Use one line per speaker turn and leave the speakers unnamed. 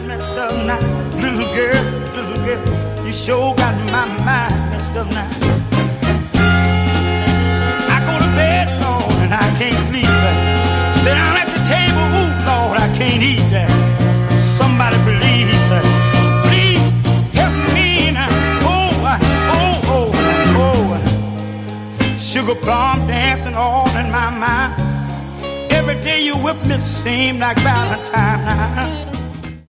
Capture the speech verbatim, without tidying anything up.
messed up now. Little girl, little girl, you sure got my mind messed up now. I go to bed, Lord, and I can't sleep. Sit down at the table, ooh, Lord, I can't eat that. Somebody please, please help me now. Oh, oh, oh, oh. Sugar plum dancing all in my mind. Every day you whip me seem like Valentine now.